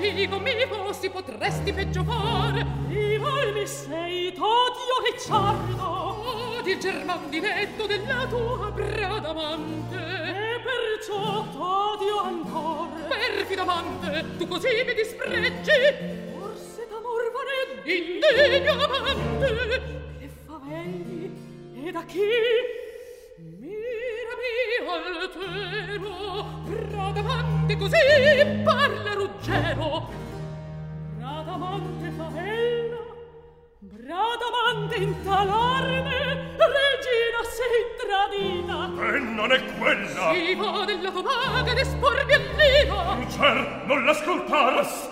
nemico mi fossi potresti peggio fare. Rival mi sei t'odio ricciardo, Odi il german diletto della tua bradamante, e perciò t'odio ancora. Perfido amante, tu così mi disprezzi, Forse d'amor vaneggi, indegno amante. che favelli, e da chi? Mirami altero, bradamante così parla ruggero. Bradamante favella, bradamante in tal arme, regina sei tradita. E non è quella! Si va della tua maga d'esporvi all'ira. Cer, non l'ascoltaras!